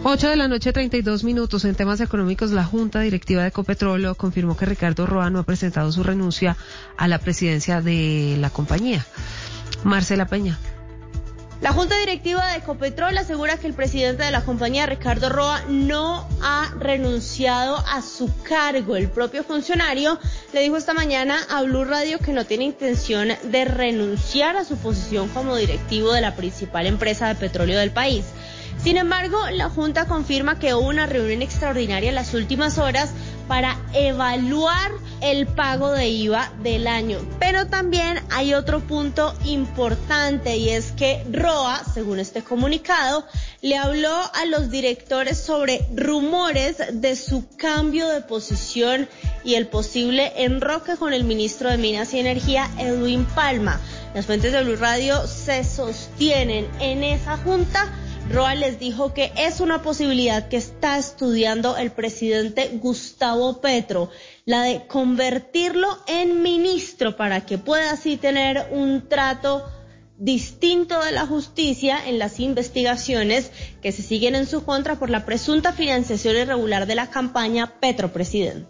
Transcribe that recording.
8:32 En temas económicos, la Junta Directiva de Ecopetrol confirmó que Ricardo Roa no ha presentado su renuncia a la presidencia de la compañía. Marcela Peña. La Junta Directiva de Ecopetrol asegura que el presidente de la compañía, Ricardo Roa, no ha renunciado a su cargo. El propio funcionario le dijo esta mañana a Blue Radio que no tiene intención de renunciar a su posición como directivo de la principal empresa de petróleo del país. Sin embargo, la Junta confirma que hubo una reunión extraordinaria en las últimas horas para evaluar el pago de IVA del año. Pero también hay otro punto importante, y es que Roa, según este comunicado, le habló a los directores sobre rumores de su cambio de posición y el posible enroque con el ministro de Minas y Energía, Edwin Palma. Las fuentes de Blue Radio se sostienen en esa junta. Roa les dijo que es una posibilidad que está estudiando el presidente Gustavo Petro, la de convertirlo en ministro para que pueda así tener un trato distinto de la justicia en las investigaciones que se siguen en su contra por la presunta financiación irregular de la campaña Petro Presidente.